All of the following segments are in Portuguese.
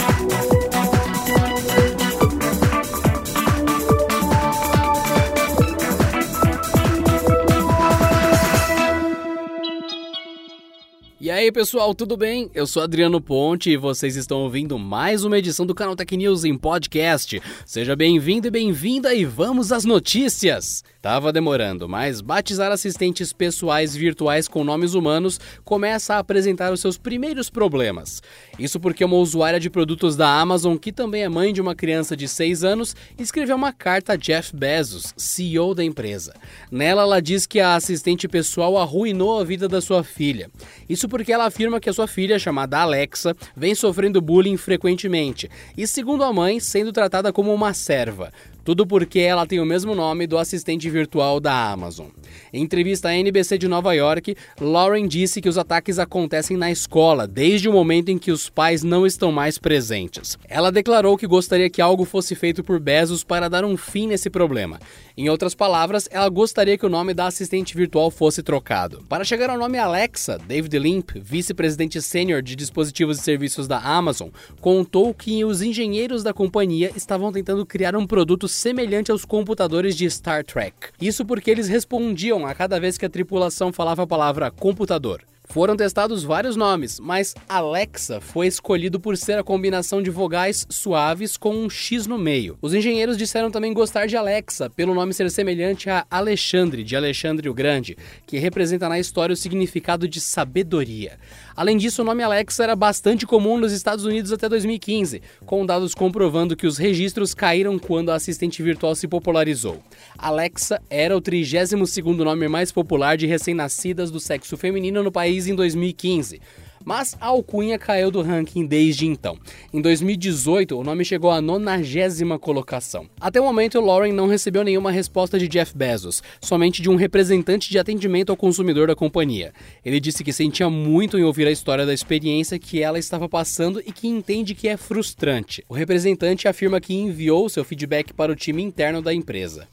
E aí pessoal, tudo bem? Eu sou Adriano Ponte e vocês estão ouvindo mais uma edição do Canaltech News em podcast. Seja bem-vindo e bem-vinda e vamos às notícias! Tava demorando, mas batizar assistentes pessoais virtuais com nomes humanos começa a apresentar os seus primeiros problemas. Isso porque uma usuária de produtos da Amazon, que também é mãe de uma criança de 6 anos, escreveu uma carta a Jeff Bezos, CEO da empresa. Nela ela diz que a assistente pessoal arruinou a vida da sua filha. Isso porque ela afirma que a sua filha, chamada Alexa, vem sofrendo bullying frequentemente e, segundo a mãe, sendo tratada como uma serva. Tudo porque ela tem o mesmo nome do assistente virtual da Amazon. Em entrevista à NBC de Nova York, Lauren disse que os ataques acontecem na escola, desde o momento em que os pais não estão mais presentes. Ela declarou que gostaria que algo fosse feito por Bezos para dar um fim nesse problema. Em outras palavras, ela gostaria que o nome da assistente virtual fosse trocado. Para chegar ao nome Alexa, David Limp, vice-presidente sênior de dispositivos e serviços da Amazon, contou que os engenheiros da companhia estavam tentando criar um produto semelhante aos computadores de Star Trek. Isso porque eles respondiam a cada vez que a tripulação falava a palavra computador. Foram testados vários nomes, mas Alexa foi escolhido por ser a combinação de vogais suaves com um X no meio. Os engenheiros disseram também gostar de Alexa, pelo nome ser semelhante a Alexandre, de Alexandre o Grande, que representa na história o significado de sabedoria. Além disso, o nome Alexa era bastante comum nos Estados Unidos até 2015, com dados comprovando que os registros caíram quando a assistente virtual se popularizou. Alexa era o 32º nome mais popular de recém-nascidas do sexo feminino no país em 2015, mas a alcunha caiu do ranking desde então. Em 2018, o nome chegou à 90ª colocação. Até o momento, Lauren não recebeu nenhuma resposta de Jeff Bezos, somente de um representante de atendimento ao consumidor da companhia. Ele disse que sentia muito em ouvir a história da experiência que ela estava passando e que entende que é frustrante. O representante afirma que enviou seu feedback para o time interno da empresa.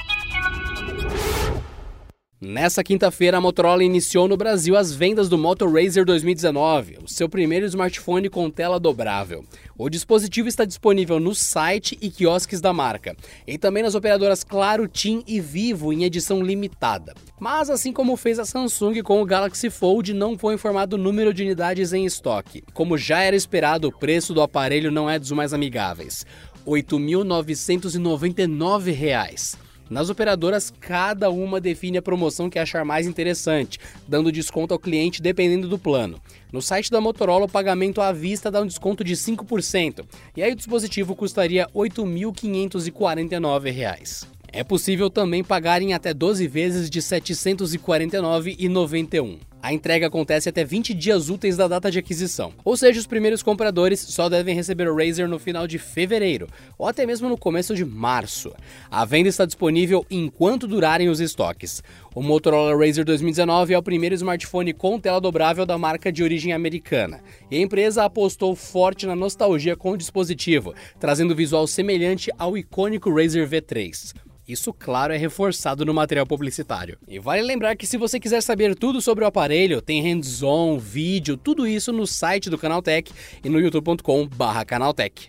Nessa quinta-feira, a Motorola iniciou no Brasil as vendas do Moto Razr 2019, o seu primeiro smartphone com tela dobrável. O dispositivo está disponível no site e quiosques da marca, e também nas operadoras Claro, TIM e Vivo em edição limitada. Mas, assim como fez a Samsung com o Galaxy Fold, não foi informado o número de unidades em estoque. Como já era esperado, o preço do aparelho não é dos mais amigáveis, R$ 8.999. Nas operadoras, cada uma define a promoção que achar mais interessante, dando desconto ao cliente dependendo do plano. No site da Motorola, o pagamento à vista dá um desconto de 5%, e aí o dispositivo custaria R$ 8.549. É possível também pagar em até 12 vezes de R$ 749,91. A entrega acontece até 20 dias úteis da data de aquisição, ou seja, os primeiros compradores só devem receber o Razr no final de fevereiro, ou até mesmo no começo de março. A venda está disponível enquanto durarem os estoques. O Motorola Razr 2019 é o primeiro smartphone com tela dobrável da marca de origem americana, e a empresa apostou forte na nostalgia com o dispositivo, trazendo visual semelhante ao icônico Razr V3. Isso, claro, é reforçado no material publicitário. E vale lembrar que se você quiser saber tudo sobre o aparelho, tem hands-on, vídeo, tudo isso no site do Canaltech e no youtube.com/canaltech.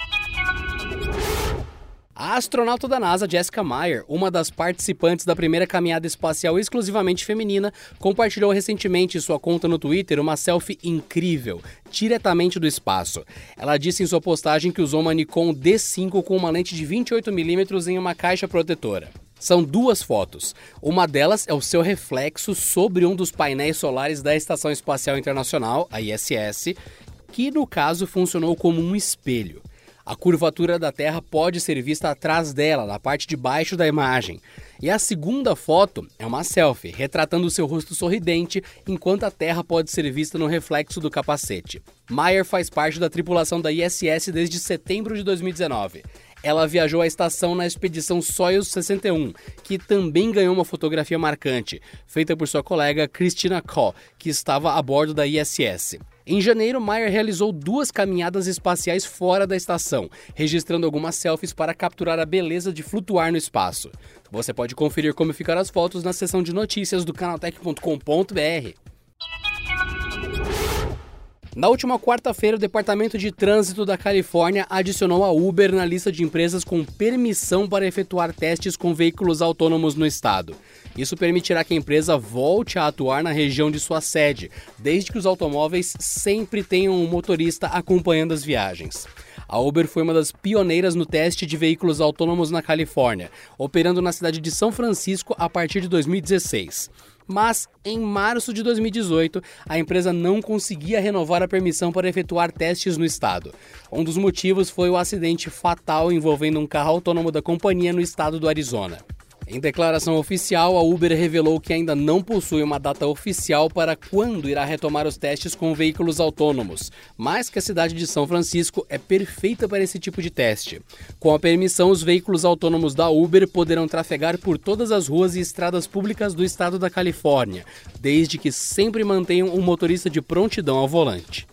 A astronauta da NASA, Jessica Meyer, uma das participantes da primeira caminhada espacial exclusivamente feminina, compartilhou recentemente em sua conta no Twitter uma selfie incrível, diretamente do espaço. Ela disse em sua postagem que usou uma Nikon D5 com uma lente de 28mm em uma caixa protetora. São duas fotos. Uma delas é o seu reflexo sobre um dos painéis solares da Estação Espacial Internacional, a ISS, que no caso funcionou como um espelho. A curvatura da Terra pode ser vista atrás dela, na parte de baixo da imagem. E a segunda foto é uma selfie, retratando seu rosto sorridente, enquanto a Terra pode ser vista no reflexo do capacete. Meyer faz parte da tripulação da ISS desde setembro de 2019. Ela viajou à estação na expedição Soyuz 61, que também ganhou uma fotografia marcante, feita por sua colega Christina Koh, que estava a bordo da ISS. Em janeiro, Meyer realizou 2 caminhadas espaciais fora da estação, registrando algumas selfies para capturar a beleza de flutuar no espaço. Você pode conferir como ficaram as fotos na seção de notícias do canaltech.com.br. Na última quarta-feira, o Departamento de Trânsito da Califórnia adicionou a Uber na lista de empresas com permissão para efetuar testes com veículos autônomos no estado. Isso permitirá que a empresa volte a atuar na região de sua sede, desde que os automóveis sempre tenham um motorista acompanhando as viagens. A Uber foi uma das pioneiras no teste de veículos autônomos na Califórnia, operando na cidade de São Francisco a partir de 2016. Mas, em março de 2018, a empresa não conseguia renovar a permissão para efetuar testes no estado. Um dos motivos foi o acidente fatal envolvendo um carro autônomo da companhia no estado do Arizona. Em declaração oficial, a Uber revelou que ainda não possui uma data oficial para quando irá retomar os testes com veículos autônomos, mas que a cidade de São Francisco é perfeita para esse tipo de teste. Com a permissão, os veículos autônomos da Uber poderão trafegar por todas as ruas e estradas públicas do estado da Califórnia, desde que sempre mantenham um motorista de prontidão ao volante.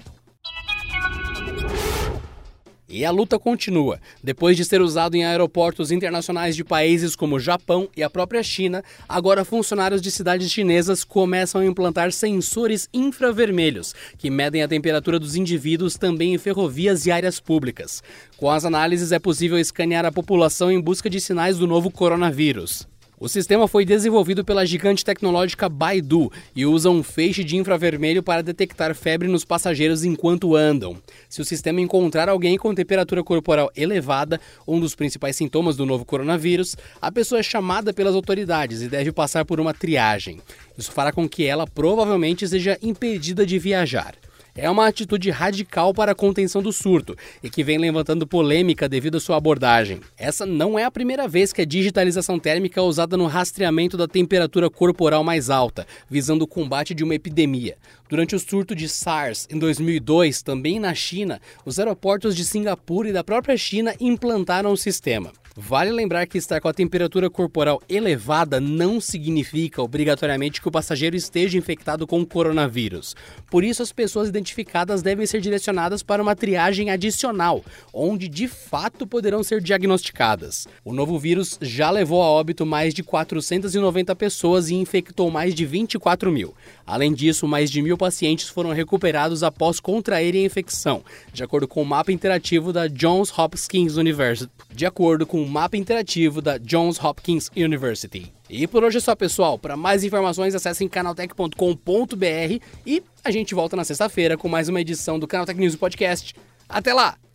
E a luta continua. Depois de ser usado em aeroportos internacionais de países como Japão e a própria China, agora funcionários de cidades chinesas começam a implantar sensores infravermelhos, que medem a temperatura dos indivíduos também em ferrovias e áreas públicas. Com as análises, é possível escanear a população em busca de sinais do novo coronavírus. O sistema foi desenvolvido pela gigante tecnológica Baidu e usa um feixe de infravermelho para detectar febre nos passageiros enquanto andam. Se o sistema encontrar alguém com temperatura corporal elevada, um dos principais sintomas do novo coronavírus, a pessoa é chamada pelas autoridades e deve passar por uma triagem. Isso fará com que ela provavelmente seja impedida de viajar. É uma atitude radical para a contenção do surto e que vem levantando polêmica devido à sua abordagem. Essa não é a primeira vez que a digitalização térmica é usada no rastreamento da temperatura corporal mais alta, visando o combate de uma epidemia. Durante o surto de SARS em 2002, também na China, os aeroportos de Singapura e da própria China implantaram o sistema. Vale lembrar que estar com a temperatura corporal elevada não significa obrigatoriamente que o passageiro esteja infectado com o coronavírus. Por isso, as pessoas identificadas devem ser direcionadas para uma triagem adicional, onde de fato poderão ser diagnosticadas. O novo vírus já levou a óbito mais de 490 pessoas e infectou mais de 24 mil. Além disso, mais de 1.000 pacientes foram recuperados após contraírem a infecção, de acordo com o mapa interativo da Johns Hopkins University. E por hoje é só, pessoal. Para mais informações, acessem canaltech.com.br e a gente volta na sexta-feira com mais uma edição do Canaltech News Podcast. Até lá!